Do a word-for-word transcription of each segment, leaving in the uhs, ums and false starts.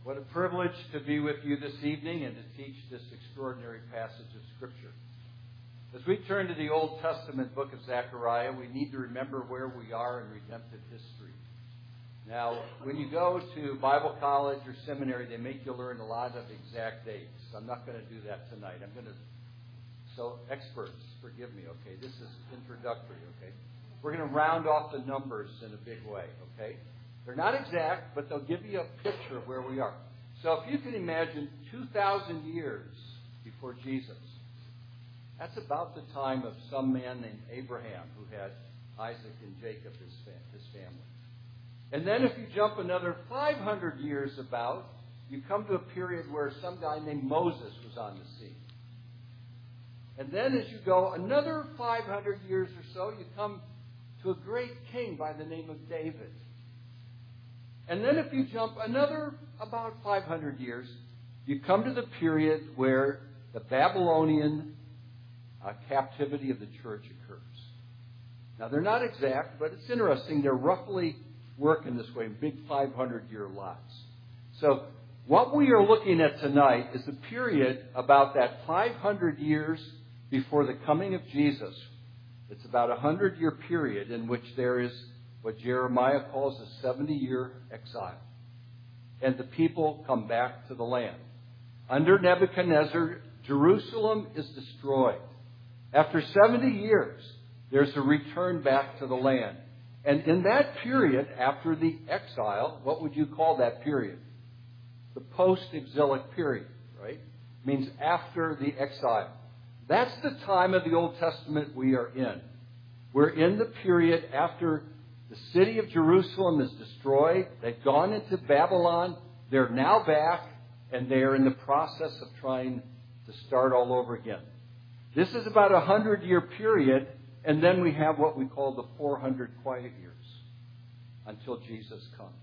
What a privilege to be with you this evening and to teach this extraordinary passage of Scripture. As we turn to the Old Testament book of Zechariah, we need to remember where we are in redemptive history. Now, when you go to Bible college or seminary, they make you learn a lot of exact dates. I'm not going to do that tonight. I'm going to... So, experts, forgive me, okay? This is introductory, okay? We're going to round off the numbers in a big way, okay? They're not exact, but they'll give you a picture of where we are. So if you can imagine two thousand years before Jesus, that's about the time of some man named Abraham who had Isaac and Jacob, his, his family. And then if you jump another five hundred years about, you come to a period where some guy named Moses was on the scene. And then as you go another five hundred years or so, you come to a great king by the name of David. And then if you jump another about five hundred years, you come to the period where the Babylonian uh, captivity of the church occurs. Now, they're not exact, but it's interesting. They're roughly working this way in big five hundred year lots. So what we are looking at tonight is the period about that five hundred years before the coming of Jesus. It's about a one hundred year period in which there is what Jeremiah calls a seventy year exile. And the people come back to the land. Under Nebuchadnezzar, Jerusalem is destroyed. After seventy years, there's a return back to the land. And in that period, after the exile, what would you call that period? The post-exilic period, right? It means after the exile. That's the time of the Old Testament we are in. We're in the period after the city of Jerusalem is destroyed. They've gone into Babylon. They're now back, and they are in the process of trying to start all over again. This is about a hundred-year period, and then we have what we call the four hundred quiet years until Jesus comes.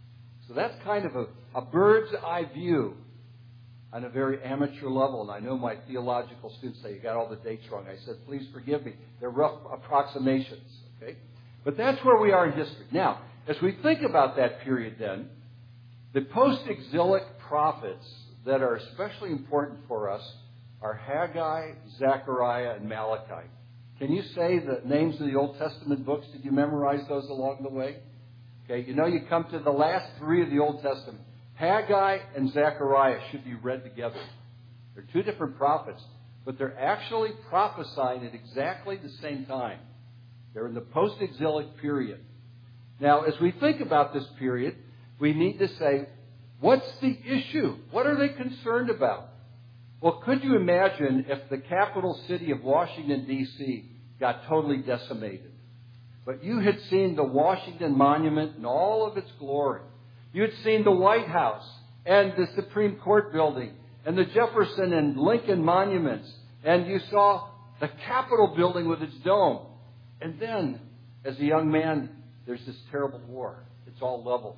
So that's kind of a, a bird's-eye view on a very amateur level. And I know my theological students say, you got all the dates wrong. I said, please forgive me. They're rough approximations, okay? But that's where we are in history. Now, as we think about that period then, the post-exilic prophets that are especially important for us are Haggai, Zechariah, and Malachi. Can you say the names of the Old Testament books? Did you memorize those along the way? Okay, you know you come to the last three of the Old Testament. Haggai and Zechariah should be read together. They're two different prophets, but they're actually prophesying at exactly the same time. They're in the post-exilic period. Now, as we think about this period, we need to say, what's the issue? What are they concerned about? Well, could you imagine if the capital city of Washington, D C got totally decimated? But you had seen the Washington Monument in all of its glory. You had seen the White House and the Supreme Court building and the Jefferson and Lincoln monuments. And you saw the Capitol building with its dome. And then, as a young man, there's this terrible war. It's all leveled.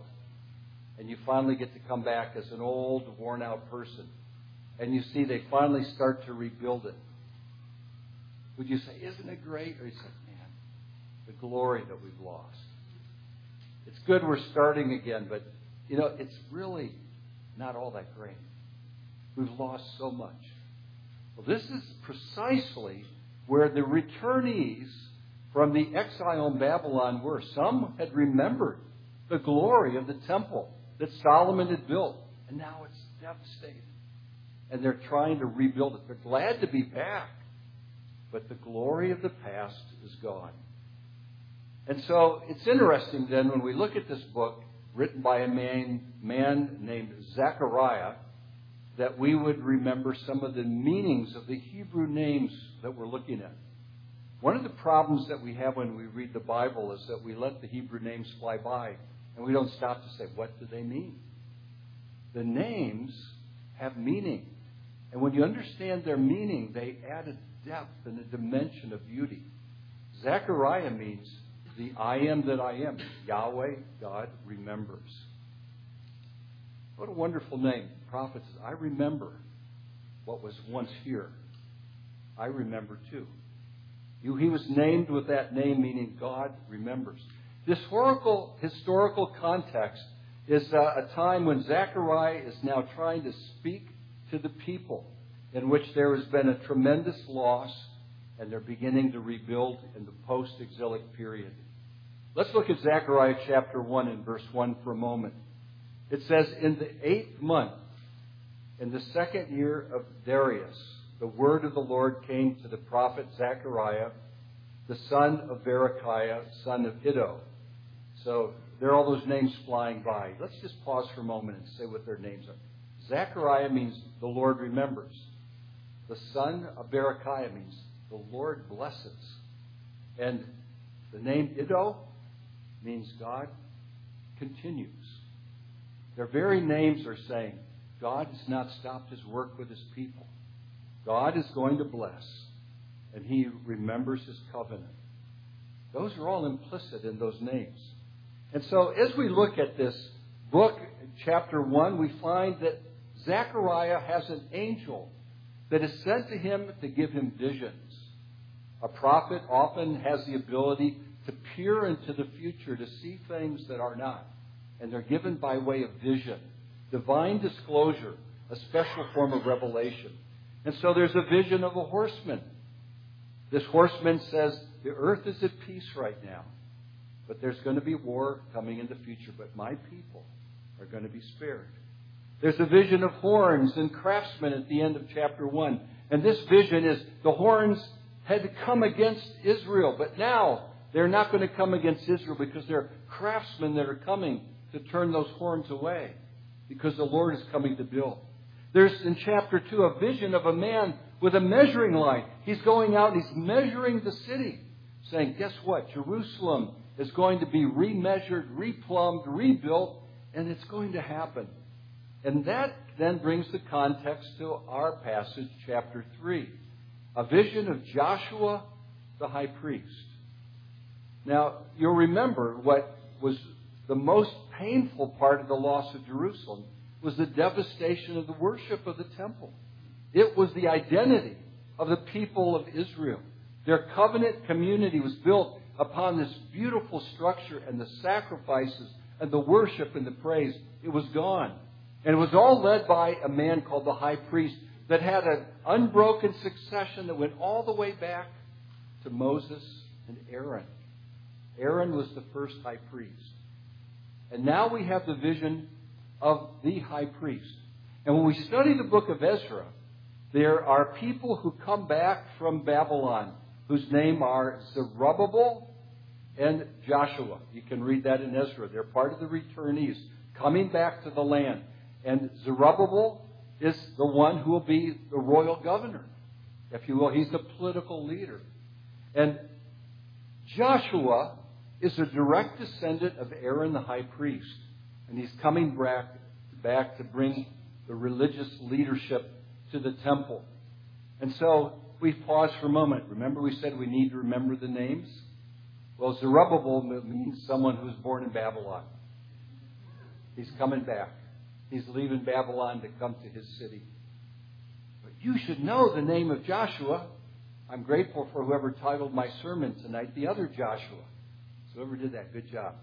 And you finally get to come back as an old, worn-out person. And you see they finally start to rebuild it. Would you say, isn't it great? Or you say, man, the glory that we've lost. It's good we're starting again, but, you know, it's really not all that great. We've lost so much. Well, this is precisely where the returnees from the exile in Babylon were. Some had remembered the glory of the temple that Solomon had built, and now it's devastated. And they're trying to rebuild it. They're glad to be back, but the glory of the past is gone. And so it's interesting then when we look at this book written by a man, man named Zechariah, that we would remember some of the meanings of the Hebrew names that we're looking at. One of the problems that we have when we read the Bible is that we let the Hebrew names fly by and we don't stop to say, what do they mean? The names have meaning. And when you understand their meaning, they add a depth and a dimension of beauty. Zechariah means the I am that I am. Yahweh, God, remembers. What a wonderful name. The prophet says, I remember what was once here. I remember too. You, he was named with that name, meaning God remembers. This historical, historical context is uh, a time when Zechariah is now trying to speak to the people, in which there has been a tremendous loss, and they're beginning to rebuild in the post-exilic period. Let's look at Zechariah chapter one and verse one for a moment. It says, "In the eighth month, in the second year of Darius, the word of the Lord came to the prophet Zechariah, the son of Berechiah, son of Iddo." So there are all those names flying by. Let's just pause for a moment and say what their names are. Zechariah means the Lord remembers. The son of Berechiah means the Lord blesses. And the name Iddo means God continues. Their very names are saying God has not stopped his work with his people. God is going to bless, and he remembers his covenant. Those are all implicit in those names. And so as we look at this book, chapter one, we find that Zechariah has an angel that is sent to him to give him visions. A prophet often has the ability to peer into the future, to see things that are not. And they're given by way of vision, divine disclosure, a special form of revelation. And so there's a vision of a horseman. This horseman says, the earth is at peace right now, but there's going to be war coming in the future, but my people are going to be spared. There's a vision of horns and craftsmen at the end of chapter one. And this vision is the horns had to come against Israel, but now they're not going to come against Israel because there are craftsmen that are coming to turn those horns away, because the Lord is coming to build. There's in chapter two a vision of a man with a measuring line. He's going out and he's measuring the city, saying, guess what? Jerusalem is going to be remeasured, replumbed, rebuilt, and it's going to happen. And that then brings the context to our passage, chapter three. A vision of Joshua the high priest. Now, you'll remember what was the most painful part of the loss of Jerusalem was the devastation of the worship of the temple. It was the identity of the people of Israel. Their covenant community was built upon this beautiful structure, and the sacrifices and the worship and the praise, it was gone. And it was all led by a man called the high priest that had an unbroken succession that went all the way back to Moses and Aaron. Aaron was the first high priest. And now we have the vision of the high priest. And when we study the book of Ezra, there are people who come back from Babylon whose name are Zerubbabel and Joshua. You can read that in Ezra. They're part of the returnees coming back to the land. And Zerubbabel is the one who will be the royal governor, if you will. He's the political leader. And Joshua is a direct descendant of Aaron the high priest. And he's coming back, back to bring the religious leadership to the temple. And so we pause for a moment. Remember we said we need to remember the names? Well, Zerubbabel means someone who was born in Babylon. He's coming back. He's leaving Babylon to come to his city. But you should know the name of Joshua. I'm grateful for whoever titled my sermon tonight, The Other Joshua. So whoever did that, good job.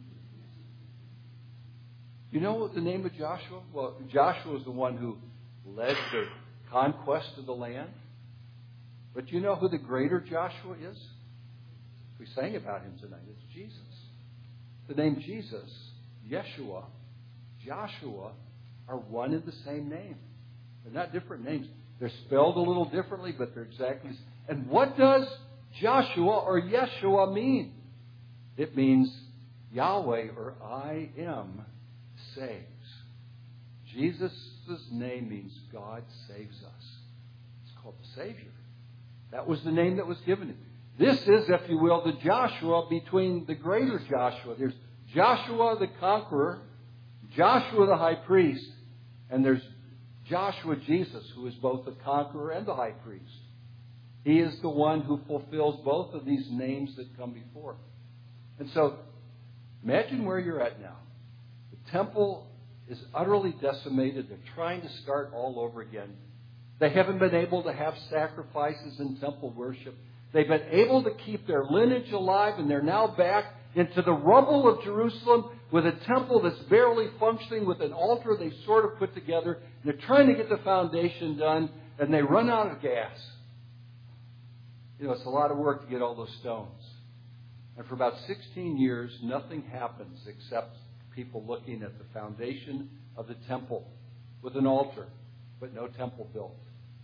You know the name of Joshua? Well, Joshua is the one who led the conquest of the land. But you know who the greater Joshua is? We sang about him tonight. It's Jesus. The name Jesus, Yeshua, Joshua, are one and the same name. They're not different names. They're spelled a little differently, but they're exactly the same. And what does Joshua or Yeshua mean? It means Yahweh or I am saves. Jesus' name means God saves us. It's called the Savior. That was the name that was given him. This is, if you will, the Joshua between the greater Joshua. There's Joshua the conqueror, Joshua the high priest, and there's Joshua Jesus, who is both the conqueror and the high priest. He is the one who fulfills both of these names that come before. And so, imagine where you're at now. The temple is utterly decimated. They're trying to start all over again. They haven't been able to have sacrifices and temple worship. They've been able to keep their lineage alive, and they're now back into the rubble of Jerusalem with a temple that's barely functioning, with an altar they've sort of put together. And they're trying to get the foundation done, and they run out of gas. You know, it's a lot of work to get all those stones. And for about sixteen years, nothing happens except people looking at the foundation of the temple with an altar, but no temple built.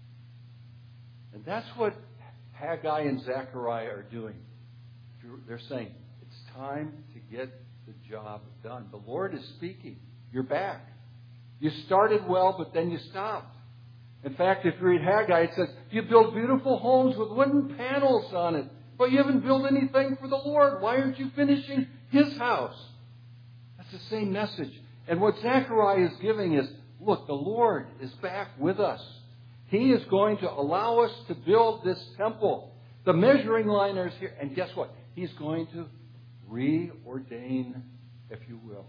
And that's what Haggai and Zechariah are doing. They're saying, it's time to get the job done. The Lord is speaking. You're back. You started well, but then you stopped. In fact, if you read Haggai, it says, you build beautiful homes with wooden panels on it, but you haven't built anything for the Lord. Why aren't you finishing His house? That's the same message. And what Zechariah is giving is, look, the Lord is back with us. He is going to allow us to build this temple. The measuring line is here. And guess what? He's going to reordain, if you will,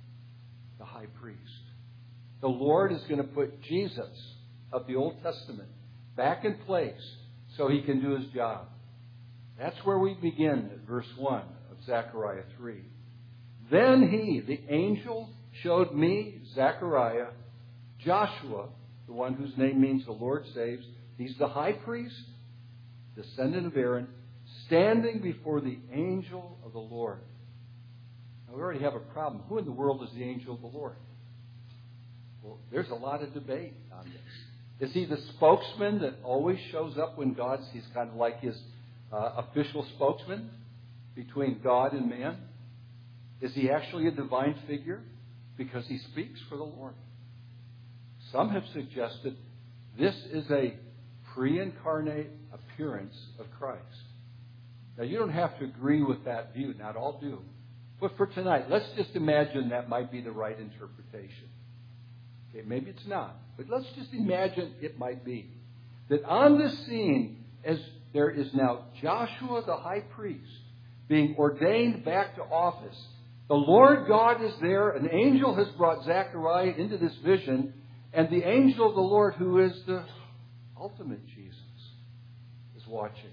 the high priest. The Lord is going to put Jesus of the Old Testament back in place so He can do His job. That's where we begin at verse one of Zechariah three. Then He, the angel, showed me, Zechariah, Joshua, the one whose name means the Lord saves. He's the high priest, descendant of Aaron, standing before the angel of the Lord. Now, we already have a problem. Who in the world is the angel of the Lord? Well, there's a lot of debate on this. Is he the spokesman that always shows up when God's, he's kind of like his uh, official spokesman between God and man? Is he actually a divine figure because he speaks for the Lord? Some have suggested this is a pre-incarnate appearance of Christ. Now, you don't have to agree with that view. Not all do. But for tonight, let's just imagine that might be the right interpretation. Okay, maybe it's not. But let's just imagine it might be. That on this scene, as there is now Joshua the high priest being ordained back to office, the Lord God is there. An angel has brought Zechariah into this vision. And the angel of the Lord, who is the ultimate Jesus, is watching.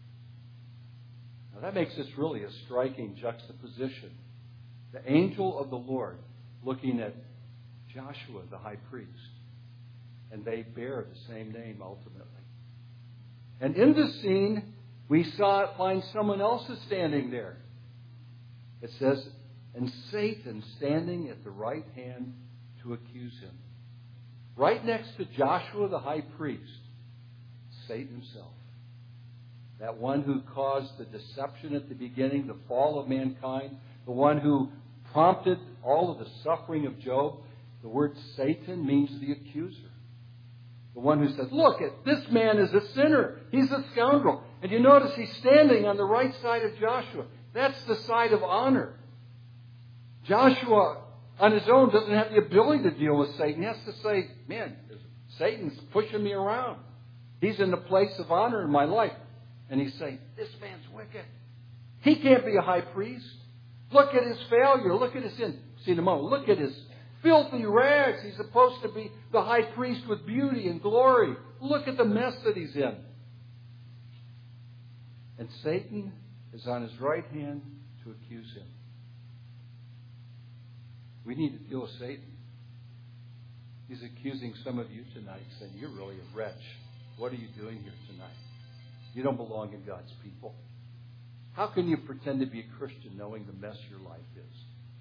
Now that makes this really a striking juxtaposition. The angel of the Lord looking at Joshua, the high priest. And they bear the same name ultimately. And in this scene, we saw find someone else is standing there. It says, and Satan standing at the right hand to accuse him. Right next to Joshua the high priest, Satan himself. That one who caused the deception at the beginning, the fall of mankind, the one who prompted all of the suffering of Job. The word Satan means the accuser. The one who said, look, this man is a sinner. He's a scoundrel. And you notice he's standing on the right side of Joshua. That's the side of honor. Joshua on his own doesn't have the ability to deal with Satan. He has to say, man, Satan's pushing me around. He's in the place of honor in my life. And he's saying, this man's wicked. He can't be a high priest. Look at his failure. Look at his sin. See in a moment. Look at his filthy rags. He's supposed to be the high priest with beauty and glory. Look at the mess that he's in. And Satan is on his right hand to accuse him. We need to deal with Satan. He's accusing some of you tonight, saying, you're really a wretch. What are you doing here tonight? You don't belong in God's people. How can you pretend to be a Christian knowing the mess your life is?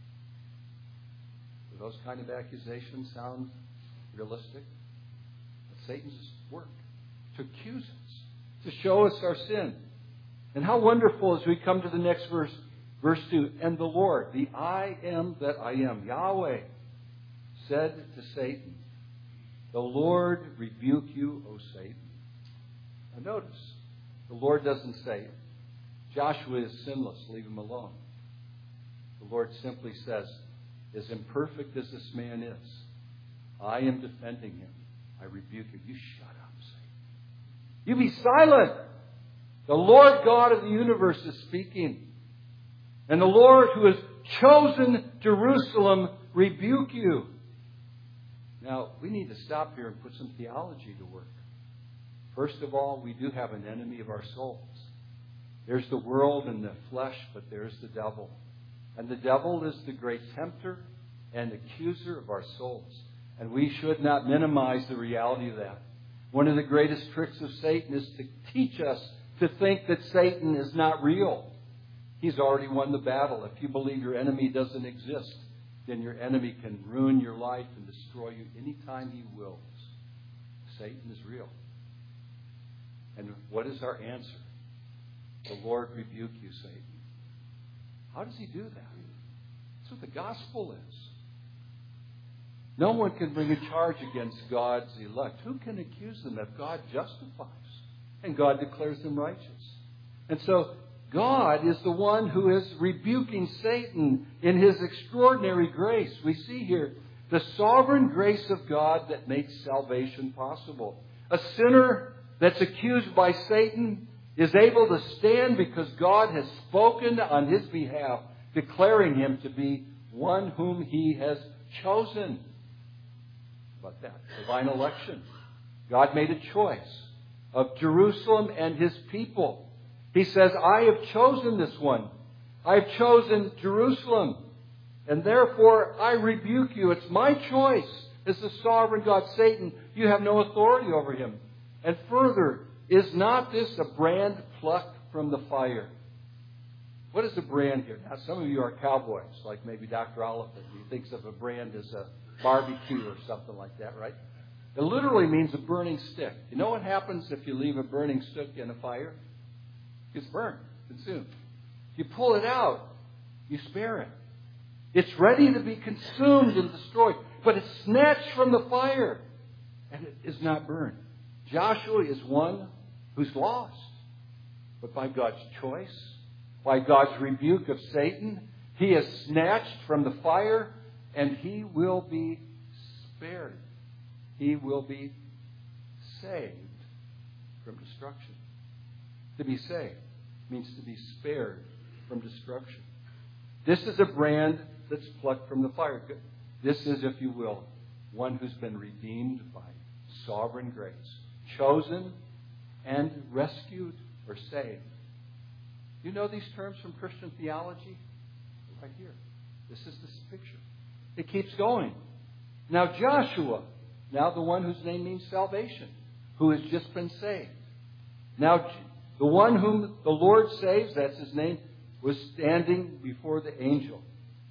Do those kind of accusations sound realistic? It's Satan's work to accuse us, to show us our sin. And how wonderful as we come to the next verse, verse two, and the Lord, the I am that I am, Yahweh, said to Satan, the Lord rebuke you, O Satan. Now notice, the Lord doesn't say, Joshua is sinless, leave him alone. The Lord simply says, as imperfect as this man is, I am defending him. I rebuke you. You shut up, Satan. You be silent. The Lord God of the universe is speaking. And the Lord who has chosen Jerusalem rebuke you. Now, we need to stop here and put some theology to work. First of all, we do have an enemy of our souls. There's the world and the flesh, but there's the devil. And the devil is the great tempter and accuser of our souls. And we should not minimize the reality of that. One of the greatest tricks of Satan is to teach us to think that Satan is not real. He's already won the battle. If you believe your enemy doesn't exist, then your enemy can ruin your life and destroy you anytime he wills. Satan is real. And what is our answer? The Lord rebuke you, Satan. How does he do that? That's what the gospel is. No one can bring a charge against God's elect. Who can accuse them if God justifies and God declares them righteous? And so God is the one who is rebuking Satan in his extraordinary grace. We see here the sovereign grace of God that makes salvation possible. A sinner that's accused by Satan is able to stand because God has spoken on his behalf, declaring him to be one whom he has chosen. About that, divine election. God made a choice of Jerusalem and his people. He says, I have chosen this one. I have chosen Jerusalem. And therefore, I rebuke you. It's my choice as the sovereign God. Satan, you have no authority over him. And further, is not this a brand plucked from the fire? What is a brand here? Now, some of you are cowboys, like maybe Doctor Oliphant. He thinks of a brand as a barbecue or something like that, right? It literally means a burning stick. You know what happens if you leave a burning stick in a fire? It's burned, consumed. You pull it out, you spare it. It's ready to be consumed and destroyed, but it's snatched from the fire, and it is not burned. Joshua is one who's lost, but by God's choice, by God's rebuke of Satan, he is snatched from the fire, and he will be spared. He will be saved from destruction. To be saved means to be spared from destruction. This is a brand that's plucked from the fire. This is, if you will, one who's been redeemed by sovereign grace, chosen and rescued or saved. You know these terms from Christian theology? Right here. This is this picture. It keeps going. Now Joshua, now the one whose name means salvation, who has just been saved. Now the one whom the Lord saves, that's his name, was standing before the angel.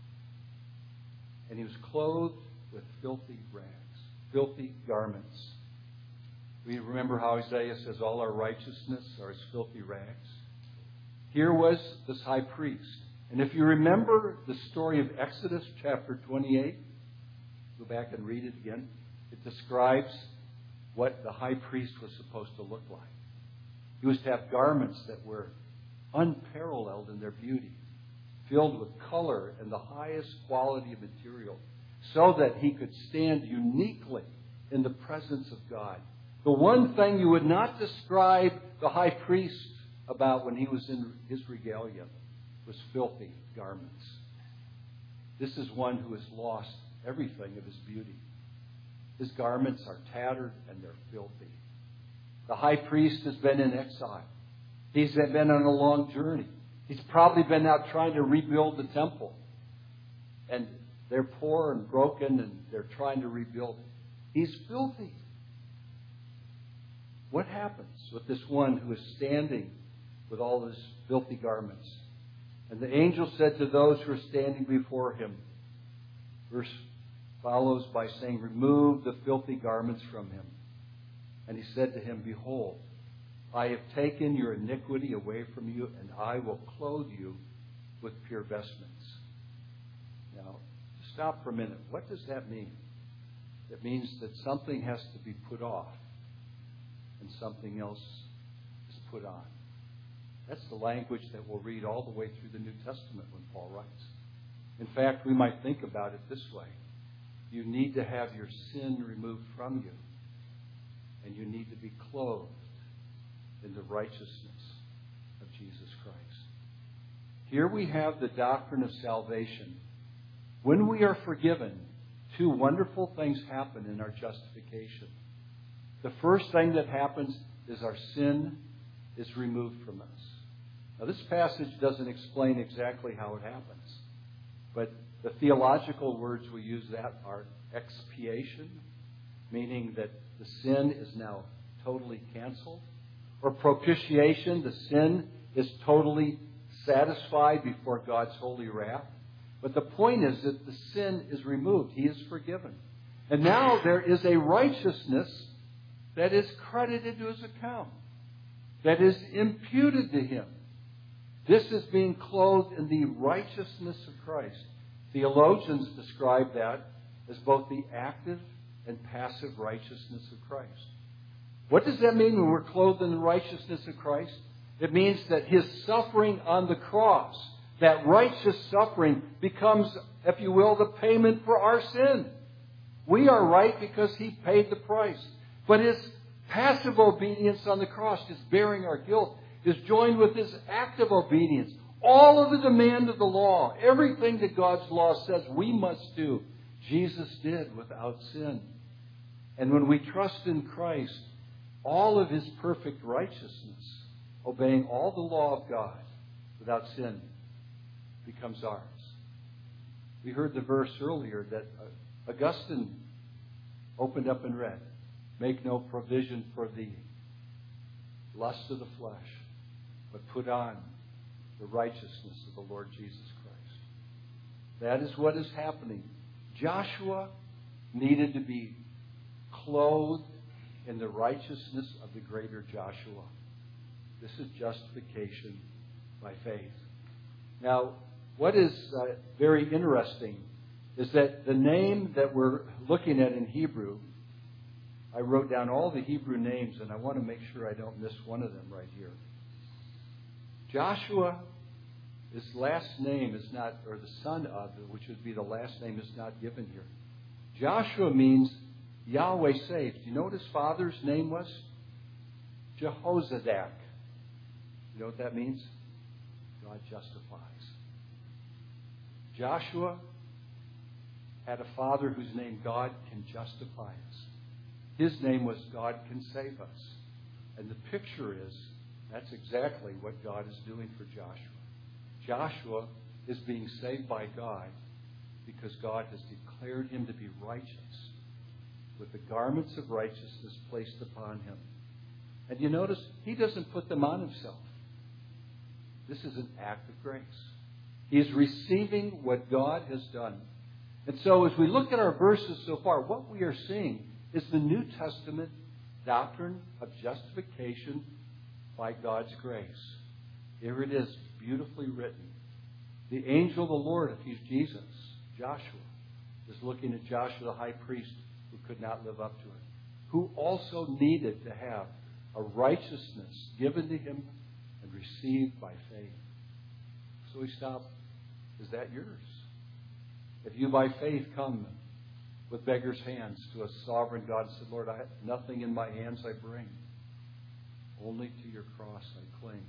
And he was clothed with filthy rags, filthy garments. We remember how Isaiah says all our righteousness are as filthy rags. Here was this high priest. And if you remember the story of Exodus chapter twenty-eight, go back and read it again. It describes what the high priest was supposed to look like. He was to have garments that were unparalleled in their beauty, filled with color and the highest quality of material, so that he could stand uniquely in the presence of God. The one thing you would not describe the high priest about when he was in his regalia was filthy garments. This is one who has lost everything of his beauty. His garments are tattered and they're filthy. The high priest has been in exile. He's been on a long journey. He's probably been out trying to rebuild the temple. And they're poor and broken and they're trying to rebuild it. He's filthy. What happens with this one who is standing with all his filthy garments? And the angel said to those who are standing before him, verse follows by saying, remove the filthy garments from him. And he said to him, behold, I have taken your iniquity away from you, and I will clothe you with pure vestments. Now, to stop for a minute, what does that mean? It means that something has to be put off, and something else is put on. That's the language that we'll read all the way through the New Testament when Paul writes. In fact, we might think about it this way. You need to have your sin removed from you, and you need to be clothed in the righteousness of Jesus Christ. Here we have the doctrine of salvation. When we are forgiven, two wonderful things happen in our justification. The first thing that happens is our sin is removed from us. Now, this passage doesn't explain exactly how it happens. But the theological words we use that are expiation, meaning that the sin is now totally canceled. Or propitiation, the sin is totally satisfied before God's holy wrath. But the point is that the sin is removed. He is forgiven. And now there is a righteousness that is credited to his account, that is imputed to him. This is being clothed in the righteousness of Christ. Theologians describe that as both the active and passive righteousness of Christ. What does that mean when we're clothed in the righteousness of Christ? It means that his suffering on the cross, that righteous suffering, becomes, if you will, the payment for our sin. We are right because he paid the price. But his passive obedience on the cross, his bearing our guilt, is joined with his active obedience. All of the demand of the law, everything that God's law says we must do, Jesus did without sin. And when we trust in Christ, all of his perfect righteousness, obeying all the law of God without sin, becomes ours. We heard the verse earlier that Augustine opened up and read, "Make no provision for the lust of the flesh, but put on the righteousness of the Lord Jesus Christ." That is what is happening. Joshua needed to be clothed in the righteousness of the greater Joshua. This is justification by faith. Now, what is uh, very interesting is that the name that we're looking at in Hebrew, I wrote down all the Hebrew names, and I want to make sure I don't miss one of them right here. Joshua, his last name is not, or the son of, which would be the last name, is not given here. Joshua means Yahweh saves. Do you know what his father's name was? Jehozadak. You know what that means? God justifies. Joshua had a father whose name God can justify us. His name was God can save us. And the picture is, that's exactly what God is doing for Joshua. Joshua is being saved by God because God has declared him to be righteous, with the garments of righteousness placed upon him. And you notice, he doesn't put them on himself. This is an act of grace. He is receiving what God has done. And so as we look at our verses so far, what we are seeing is the New Testament doctrine of justification by God's grace. Here it is, beautifully written. The angel of the Lord, if he's Jesus, Joshua, is looking at Joshua the high priest who could not live up to it, who also needed to have a righteousness given to him and received by faith. So he stopped. Is that yours? If you by faith come with beggar's hands to a sovereign God and said, "Lord, I have nothing in my hands I bring. Only to your cross I cling.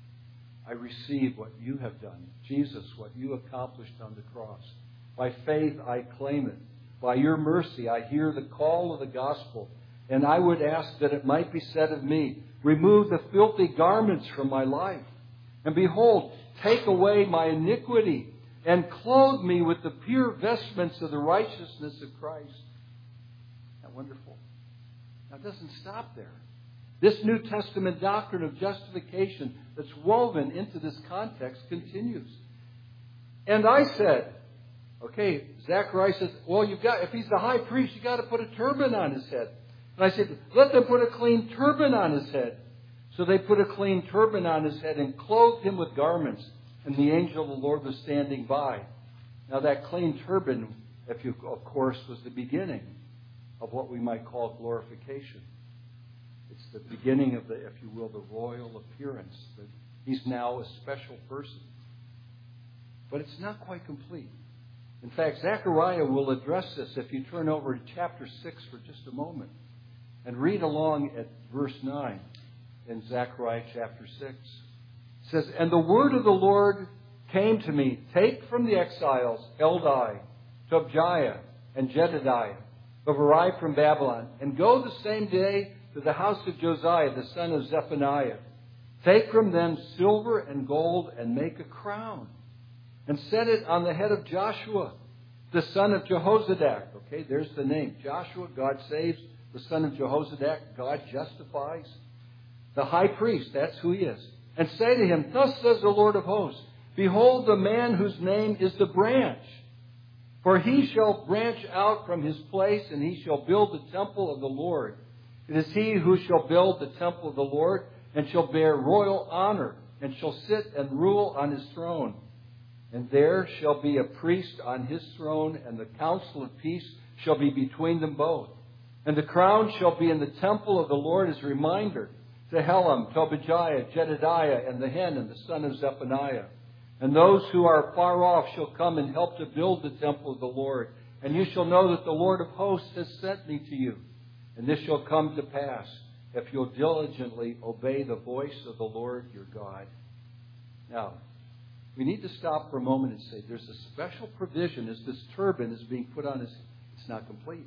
I receive what you have done. Jesus, what you accomplished on the cross. By faith I claim it. By your mercy I hear the call of the gospel. And I would ask that it might be said of me, remove the filthy garments from my life. And behold, take away my iniquity and clothe me with the pure vestments of the righteousness of Christ." Isn't that wonderful? Now, it doesn't stop there. This New Testament doctrine of justification that's woven into this context continues. And I said, okay, Zechariah says, well, you've got, if he's the high priest, you've got to put a turban on his head. And I said, let them put a clean turban on his head. So they put a clean turban on his head and clothed him with garments. And the angel of the Lord was standing by. Now that clean turban, if you, of course, was the beginning of what we might call glorification. It's the beginning of the, if you will, the royal appearance. That he's now a special person. But it's not quite complete. In fact, Zechariah will address this if you turn over to chapter six for just a moment and read along at verse nine in Zechariah chapter six. It says, "And the word of the Lord came to me, take from the exiles Heldai, Tobjiah, and Jedediah, who have arrived from Babylon, and go the same day to the house of Josiah, the son of Zephaniah. Take from them silver and gold and make a crown. and set it on the head of Joshua, the son of Jehozadak. Okay, there's the name. Joshua, God saves. The son of Jehozadak, God justifies. The high priest, that's who he is. And say to him, thus says the Lord of hosts, behold the man whose name is the branch. For he shall branch out from his place, and he shall build the temple of the Lord. It is he who shall build the temple of the Lord, and shall bear royal honor, and shall sit and rule on his throne. And there shall be a priest on his throne, and the council of peace shall be between them both. And the crown shall be in the temple of the Lord as a reminder to Helam, Tobijah, Jedediah, and the Hanan, the son of Zephaniah. And those who are far off shall come and help to build the temple of the Lord. And you shall know that the Lord of hosts has sent me to you. And this shall come to pass if you'll diligently obey the voice of the Lord your God. Now, we need to stop for a moment and say there's a special provision as this turban is being put on his head. It's not complete.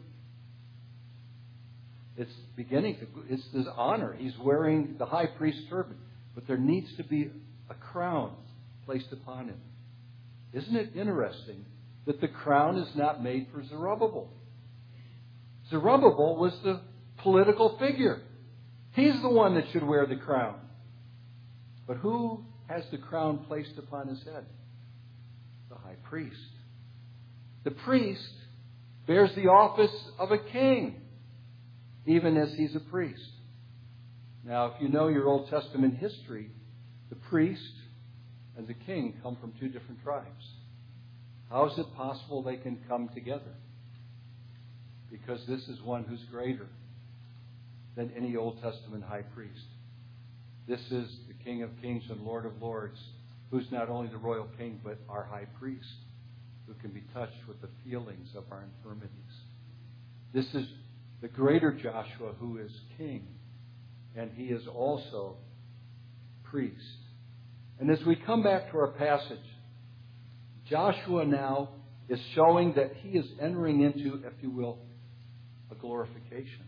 It's beginning to, it's this honor. He's wearing the high priest's turban. But there needs to be a crown placed upon him. Isn't it interesting that the crown is not made for Zerubbabel? Zerubbabel was the political figure. He's the one that should wear the crown. But who has the crown placed upon his head? The high priest. The priest bears the office of a king, even as he's a priest. Now, if you know your Old Testament history, the priest and the king come from two different tribes. How is it possible they can come together? Because this is one who's greater than any Old Testament high priest. This is the King of Kings and Lord of Lords, who's not only the royal king, but our high priest, who can be touched with the feelings of our infirmities. This is the greater Joshua, who is king, and he is also priest. And as we come back to our passage, Joshua now is showing that he is entering into, if you will, a glorification.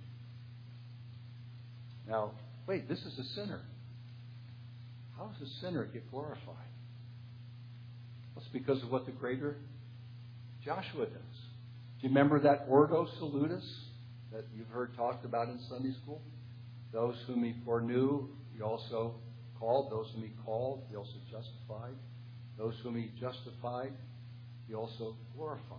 Now, wait, this is a sinner. How does a sinner get glorified? Well, it's because of what the greater Joshua does. Do you remember that Ordo Salutis that you've heard talked about in Sunday school? Those whom he foreknew, he also called. Those whom he called, he also justified. Those whom he justified, he also glorified.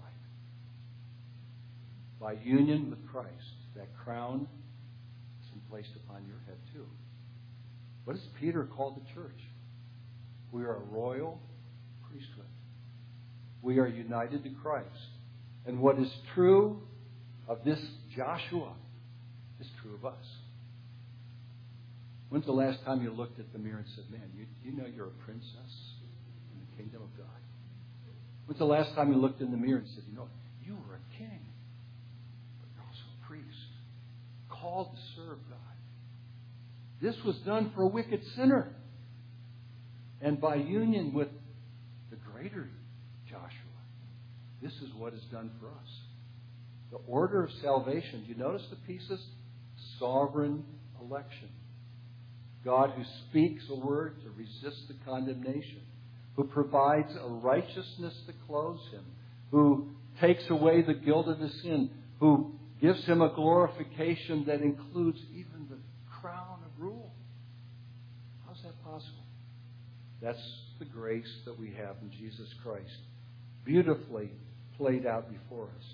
By union with Christ, that crown is placed upon your head too. What does Peter call the church? We are a royal priesthood. We are united to Christ. And what is true of this Joshua is true of us. When's the last time you looked at the mirror and said, man, you, you know you're a princess in the kingdom of God? When's the last time you looked in the mirror and said, you know, you were a king, but you're also a priest, called to serve God. This was done for a wicked sinner. And by union with the greater Joshua, this is what is done for us. The order of salvation. Do you notice the pieces? Sovereign election. God who speaks a word to resist the condemnation, who provides a righteousness to clothe him, who takes away the guilt of his sin, who gives him a glorification that includes even the crown of rule. How's that possible? That's the grace that we have in Jesus Christ, beautifully played out before us.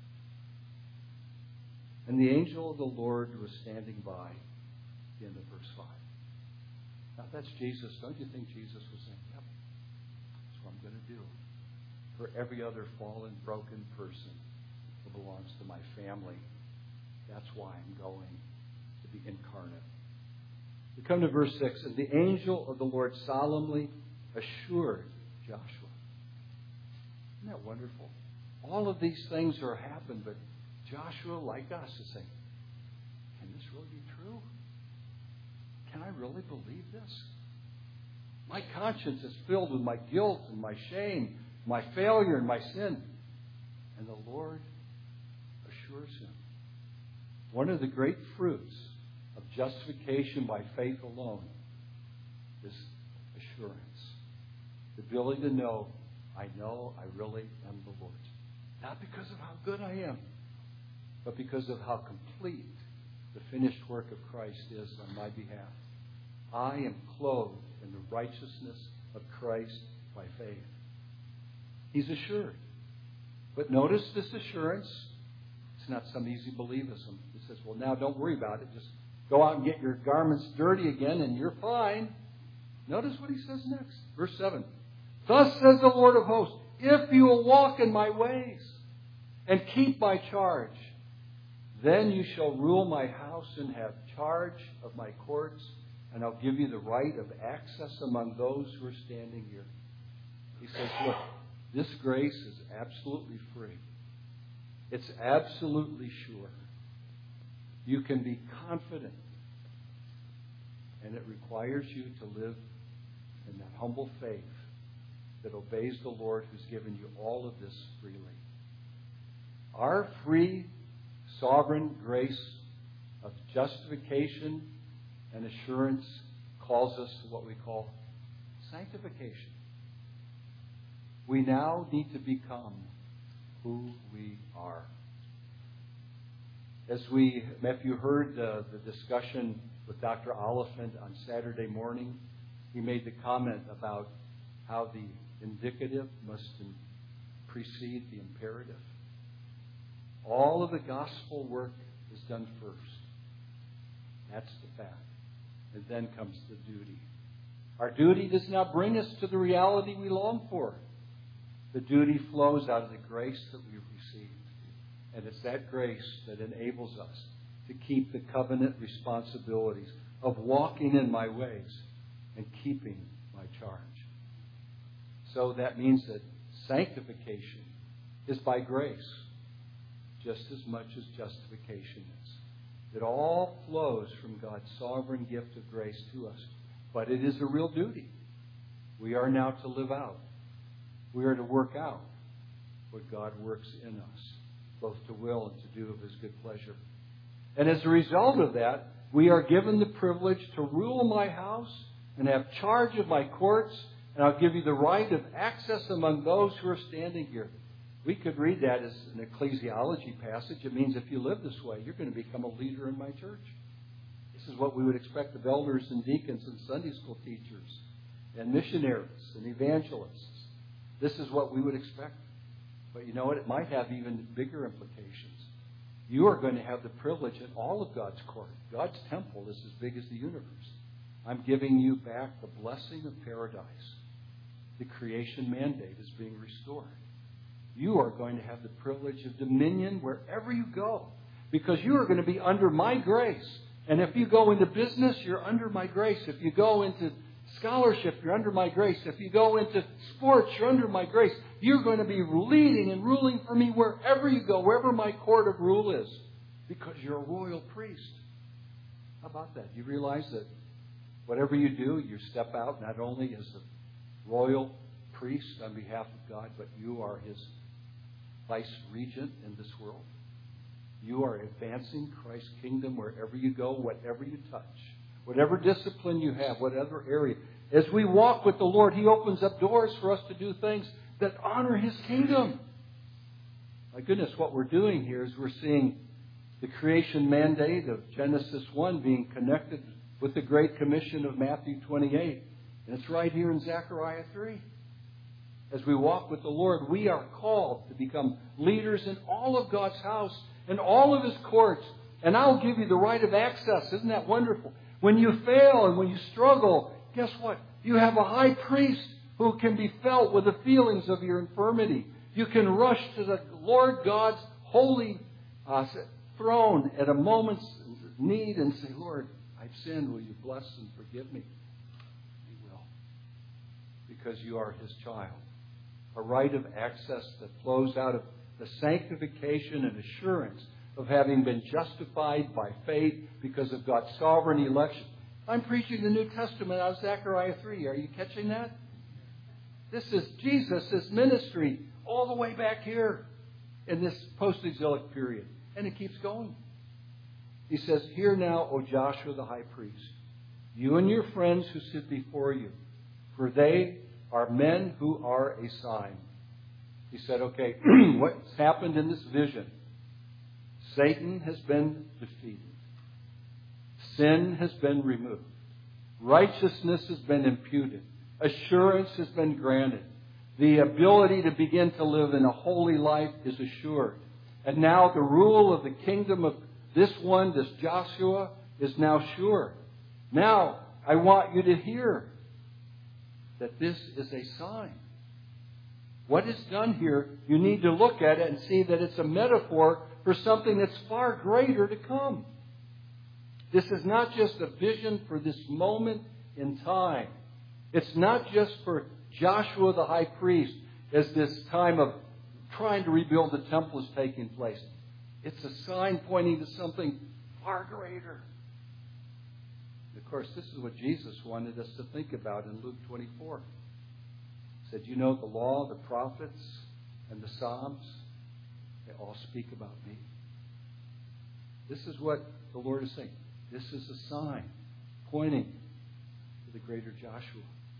And the angel of the Lord was standing by, at the end of verse five. Now, if that's Jesus, don't you think Jesus was saying, yep, that's what I'm going to do for every other fallen, broken person who belongs to my family? That's why I'm going to be incarnate. We come to verse six. And the angel of the Lord solemnly assured Joshua. Isn't that wonderful? All of these things are happening, but Joshua, like us, is saying, can this really be true? Can I really believe this? My conscience is filled with my guilt and my shame, my failure and my sin. And the Lord assures him. One of the great fruits of justification by faith alone is assurance. The ability to know I know I really am the Lord's. Not because of how good I am, but because of how complete the finished work of Christ is on my behalf. I am clothed in the righteousness of Christ by faith. He's assured. But notice this assurance. It's not some easy believism. He says, well, now don't worry about it. Just go out and get your garments dirty again and you're fine. Notice what he says next. Verse seven. Thus says the Lord of hosts, if you will walk in my ways and keep my charge, then you shall rule my house and have charge of my courts, and I'll give you the right of access among those who are standing here. He says, look, this grace is absolutely free. It's absolutely sure. You can be confident. And it requires you to live in that humble faith that obeys the Lord who's given you all of this freely. Our free, sovereign grace of justification and assurance calls us to what we call sanctification. We now need to become who we are. As we, if you heard uh, the discussion with Doctor Oliphant on Saturday morning, he made the comment about how the indicative must precede the imperative. All of the gospel work is done first. That's the fact. And then comes the duty. Our duty does not bring us to the reality we long for. The duty flows out of the grace that we've received. And it's that grace that enables us to keep the covenant responsibilities of walking in my ways and keeping my charge. So that means that sanctification is by grace just as much as justification is. It all flows from God's sovereign gift of grace to us. But it is a real duty. We are now to live out. We are to work out what God works in us, both to will and to do of His good pleasure. And as a result of that, we are given the privilege to rule my house and have charge of my courts, and I'll give you the right of access among those who are standing here. We could read that as an ecclesiology passage. It means if you live this way, you're going to become a leader in my church. This is what we would expect of elders and deacons and Sunday school teachers and missionaries and evangelists. This is what we would expect. But you know what? It might have even bigger implications. You are going to have the privilege in all of God's court. God's temple is as big as the universe. I'm giving you back the blessing of paradise. The creation mandate is being restored. You are going to have the privilege of dominion wherever you go, because you are going to be under my grace. And if you go into business, you're under my grace. If you go into scholarship, you're under my grace. If you go into sports, you're under my grace. You're going to be leading and ruling for me wherever you go, wherever my court of rule is, because you're a royal priest. How about that? You realize that whatever you do, you step out not only as a royal priest on behalf of God, but you are His vice regent in this world. You are advancing Christ's kingdom wherever you go, whatever you touch, whatever discipline you have, whatever area. As we walk with the Lord, He opens up doors for us to do things that honor His kingdom. My goodness, what we're doing here is we're seeing the creation mandate of Genesis one being connected with the Great Commission of Matthew twenty-eight. And it's right here in Zechariah three. As we walk with the Lord, we are called to become leaders in all of God's house and all of His courts. And I'll give you the right of access. Isn't that wonderful? When you fail and when you struggle, guess what? You have a high priest who can be felt with the feelings of your infirmity. You can rush to the Lord God's holy uh, throne at a moment's need and say, Lord, I've sinned. Will you bless and forgive me? He will. Because you are His child. A right of access that flows out of the sanctification and assurance of having been justified by faith because of God's sovereign election. I'm preaching the New Testament out of Zechariah three. Are you catching that? This is Jesus' ministry all the way back here in this post-exilic period. And it keeps going. He says, hear now, O Joshua the high priest, you and your friends who sit before you, for they are men who are a sign. He said, okay, what's happened in this vision? Satan has been defeated. Sin has been removed. Righteousness has been imputed. Assurance has been granted. The ability to begin to live in a holy life is assured. And now the rule of the kingdom of this one, this Joshua, is now sure. Now, I want you to hear that this is a sign. What is done here, you need to look at it and see that it's a metaphor for something that's far greater to come. This is not just a vision for this moment in time. It's not just for Joshua the high priest as this time of trying to rebuild the temple is taking place. It's a sign pointing to something far greater. Of course, this is what Jesus wanted us to think about in Luke twenty-four. He said, you know, the law, the prophets, and the Psalms, they all speak about me. This is what the Lord is saying. This is a sign pointing to the greater Joshua.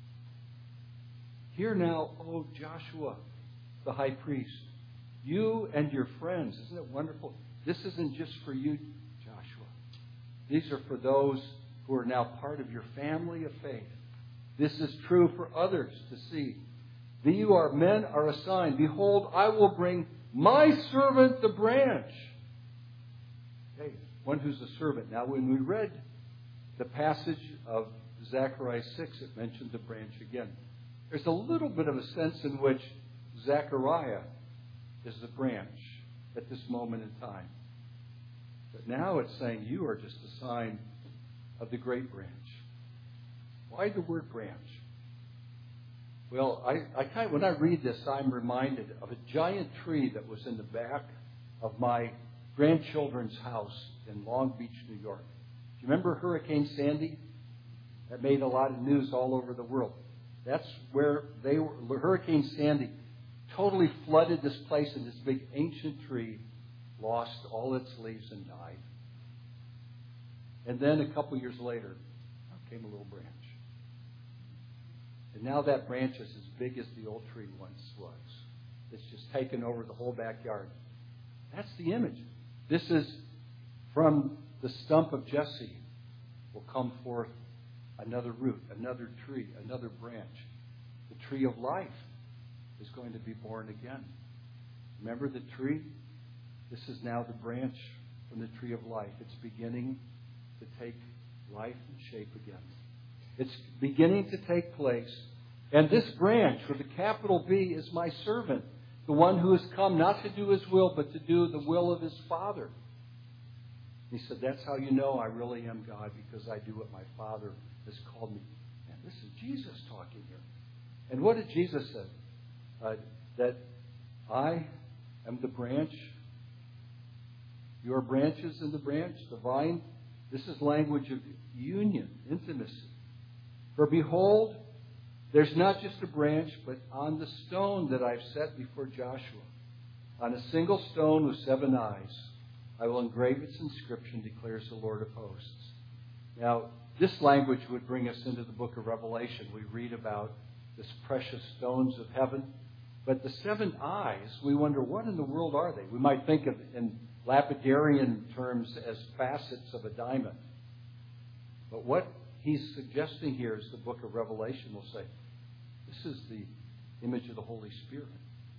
Hear now, O Joshua, the high priest, you and your friends. Isn't it wonderful? This isn't just for you, Joshua. These are for those who are now part of your family of faith. This is true for others to see. You are men are a sign. Behold, I will bring my servant the branch. Okay, one who's a servant. Now, when we read the passage of Zechariah six, it mentioned the branch again. There's a little bit of a sense in which Zechariah is the branch at this moment in time. But now it's saying you are just a sign of the great branch. Why the word branch? Well, I, I kind of, when I read this, I'm reminded of a giant tree that was in the back of my grandchildren's house in Long Beach, New York. Do you remember Hurricane Sandy? That made a lot of news all over the world. That's where they were. Hurricane Sandy totally flooded this place, and this big ancient tree lost all its leaves and died. And then a couple years later, came a little branch. And now that branch is as big as the old tree once was. It's just taken over the whole backyard. That's the image. This is from the stump of Jesse will come forth another root, another tree, another branch. The tree of life is going to be born again. Remember the tree? This is now the branch from the tree of life. It's beginning to take life and shape again. It's beginning to take place. And this branch, with a capital B, is my servant, the one who has come not to do his will, but to do the will of his Father. He said, that's how you know I really am God, because I do what my Father has called me. And this is Jesus talking here. And what did Jesus say? Uh, that I am the branch. You are branches in the branch, the vine. This is language of union, intimacy. For behold, there's not just a branch, but on the stone that I've set before Joshua, on a single stone with seven eyes, I will engrave its inscription, declares the Lord of hosts. Now, this language would bring us into the book of Revelation. We read about this precious stones of heaven. But the seven eyes, we wonder, what in the world are they? We might think of in lapidarian terms as facets of a diamond. But what he's suggesting here is the book of Revelation will say, this is the image of the Holy Spirit.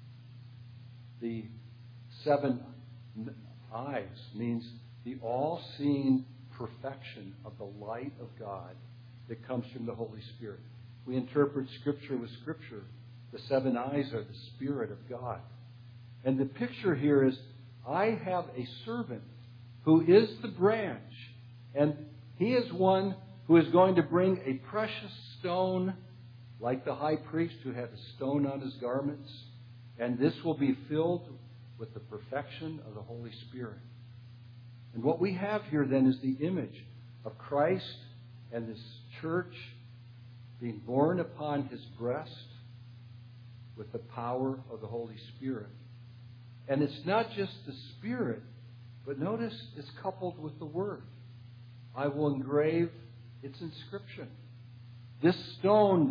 The seven eyes means the all-seeing perfection of the light of God that comes from the Holy Spirit. We interpret Scripture with Scripture. The seven eyes are the Spirit of God. And the picture here is, I have a servant who is the branch, and he is one who is going to bring a precious stone, like the high priest who had a stone on his garments, and this will be filled with the perfection of the Holy Spirit. And what we have here then is the image of Christ and this church being born upon his breast with the power of the Holy Spirit. And it's not just the Spirit, but notice it's coupled with the Word. I will engrave its inscription. This stone that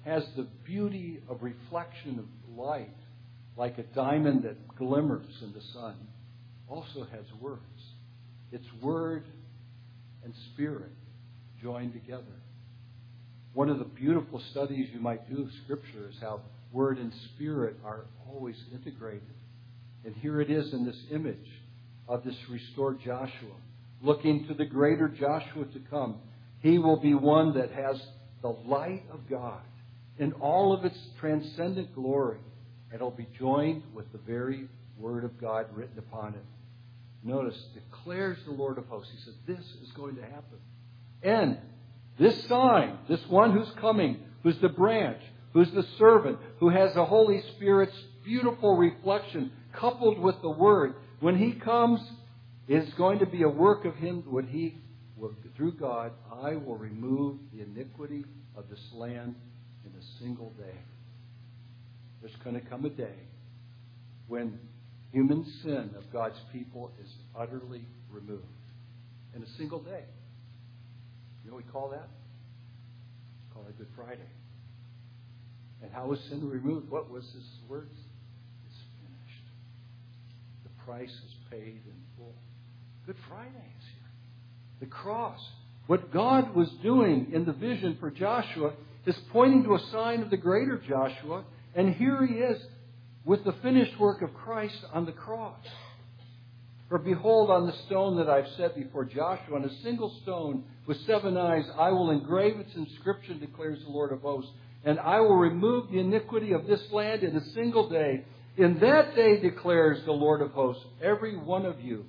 has the beauty of reflection of light, like a diamond that glimmers in the sun, also has words. It's word and spirit joined together. One of the beautiful studies you might do of Scripture is how word and spirit are always integrated. And here it is in this image of this restored Joshua, looking to the greater Joshua to come. He will be one that has the light of God in all of its transcendent glory. And it'll be joined with the very Word of God written upon it. Notice, declares the Lord of hosts. He said, this is going to happen. And this sign, this one who's coming, who's the branch, who's the servant, who has the Holy Spirit's beautiful reflection coupled with the Word, when He comes, is going to be a work of Him when He will, through God, I will remove the iniquity of this land in a single day. There's going to come a day when human sin of God's people is utterly removed. In a single day. You know what we call that? We call it Good Friday. And how was sin removed? What was His words? It's finished. The price is paid in full. Good Friday is here. The cross. What God was doing in the vision for Joshua is pointing to a sign of the greater Joshua. And here he is with the finished work of Christ on the cross. For behold, on the stone that I've set before Joshua, on a single stone with seven eyes, I will engrave its inscription, declares the Lord of hosts, and I will remove the iniquity of this land in a single day. In that day, declares the Lord of hosts, every one of you.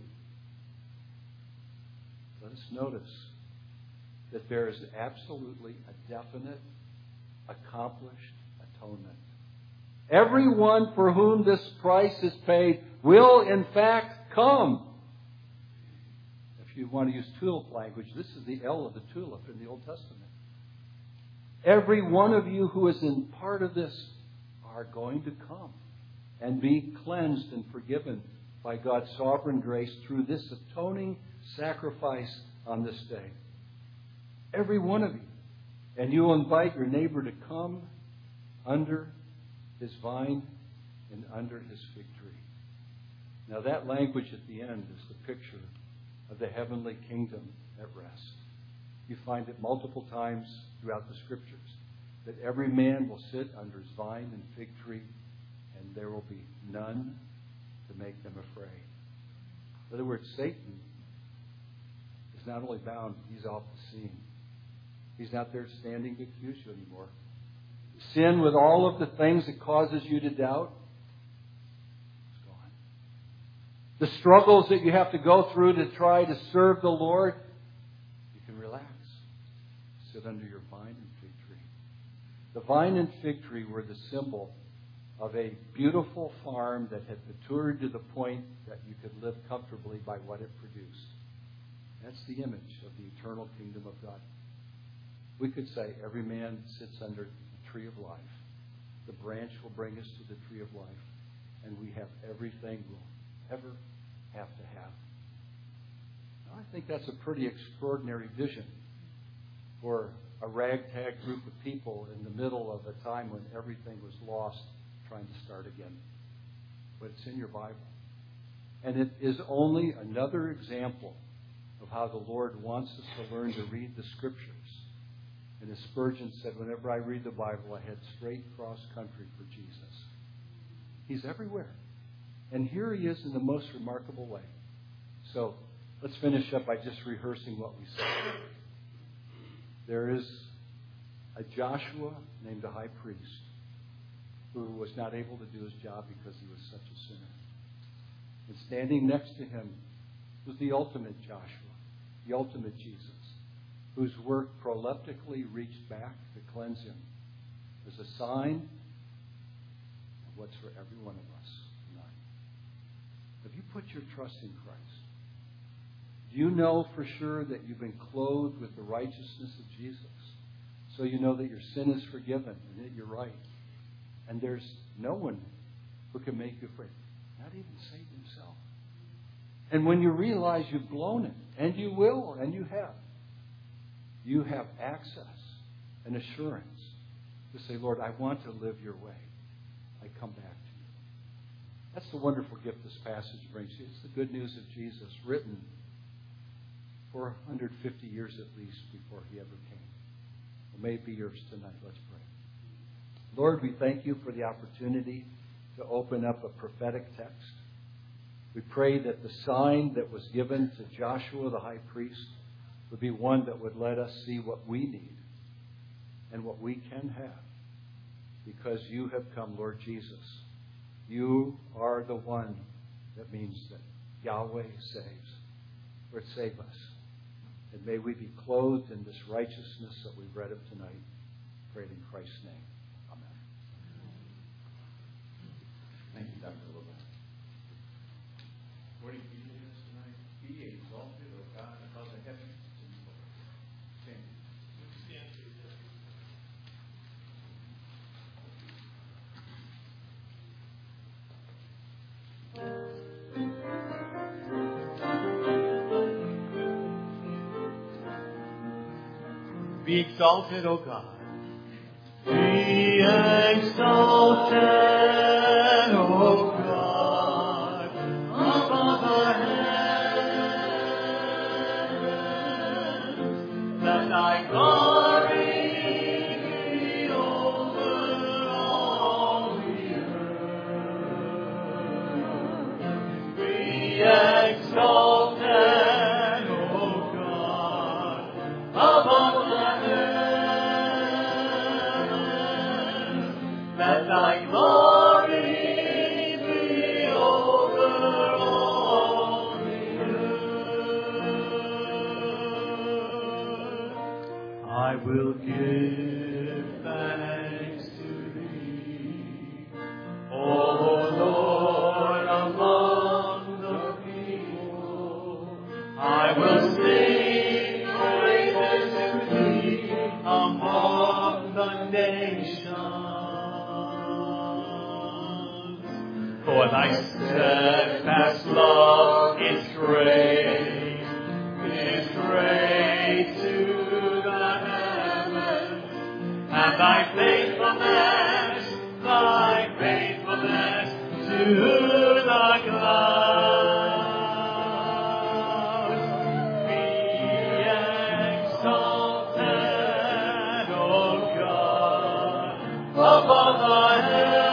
Let us notice that there is absolutely a definite, accomplished atonement. Everyone for whom this price is paid will, in fact, come. If you want to use tulip language, this is the L of the tulip in the Old Testament. Every one of you who is in part of this are going to come and be cleansed and forgiven by God's sovereign grace through this atoning sacrifice on this day. Every one of you. And you will invite your neighbor to come under His vine and under His fig tree. Now that language at the end is the picture of the heavenly kingdom at rest. You find it multiple times throughout the Scriptures, that every man will sit under his vine and fig tree, and there will be none to make them afraid. In other words, Satan is not only bound, he's off the scene. He's not there standing to accuse you anymore. Sin, with all of the things it causes you to doubt, is gone. The struggles that you have to go through to try to serve the Lord, you can relax. Sit under your vine and fig tree. The vine and fig tree were the symbol of a beautiful farm that had matured to the point that you could live comfortably by what it produced. That's the image of the eternal kingdom of God. We could say every man sits under the tree of life. The branch will bring us to the tree of life. And we have everything we'll ever have to have. Now, I think that's a pretty extraordinary vision for a ragtag group of people in the middle of a time when everything was lost, trying to start again. But it's in your Bible. And it is only another example of how the Lord wants us to learn to read the Scriptures. And as Spurgeon said, whenever I read the Bible, I head straight cross country for Jesus. He's everywhere. And here He is in the most remarkable way. So let's finish up by just rehearsing what we said. There is a Joshua named a high priest who was not able to do his job because he was such a sinner. And standing next to him was the ultimate Joshua, the ultimate Jesus, whose work proleptically reached back to cleanse him as a sign of what's for every one of us tonight. Have you put your trust in Christ? Do you know for sure that you've been clothed with the righteousness of Jesus? So you know that your sin is forgiven and that you're right. And there's no one who can make you free, not even Satan himself. And when you realize you've blown it, and you will, and you have, you have access and assurance to say, Lord, I want to live your way. I come back to you. That's the wonderful gift this passage brings you. It's the good news of Jesus, written four hundred fifty years at least before he ever came. It may be yours tonight. Let's pray. Lord, we thank you for the opportunity to open up a prophetic text. We pray that the sign that was given to Joshua the high priest would be one that would let us see what we need and what we can have, because you have come, Lord Jesus. You are the one that means that Yahweh saves. Lord, save us. And may we be clothed in this righteousness that we've read of tonight. Prayed in Christ's name. Amen. Thank you, Doctor Logan. What do you do this tonight? Be exalted, O God, above the heavens. Stand. Stand, please. Be exalted, O God. Be exalted, O God, above the heavens. Let thy glory be over all the earth. Be exalted, O God, above the Let thy glory be over all the earth. I will give thanks to thee, O Lord, among the people. I will sing praises to thee among the nations. For thy steadfast love is great, is great to the heavens, and thy faithfulness, thy faithfulness to the clouds. Be exalted, O God, above the heavens.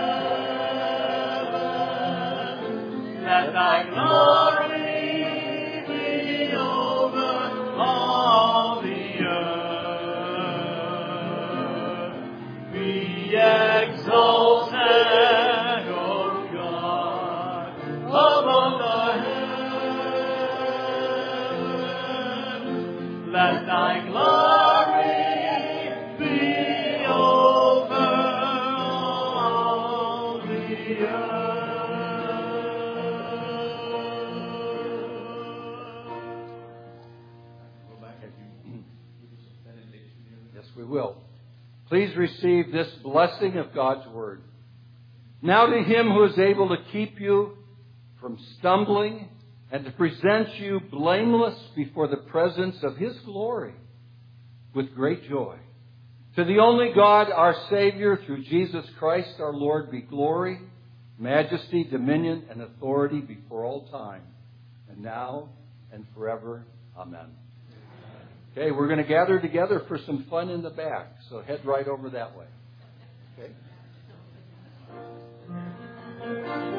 Let thy glory be over all the earth. Be exalted, O God, above the heavens. Let thy glory be over all the earth. We will. Please receive this blessing of God's Word. Now to Him who is able to keep you from stumbling and to present you blameless before the presence of His glory with great joy. To the only God, our Savior, through Jesus Christ our Lord, be glory, majesty, dominion, and authority before all time, and now and forever. Amen. Okay, we're going to gather together for some fun in the back, so head right over that way. Okay?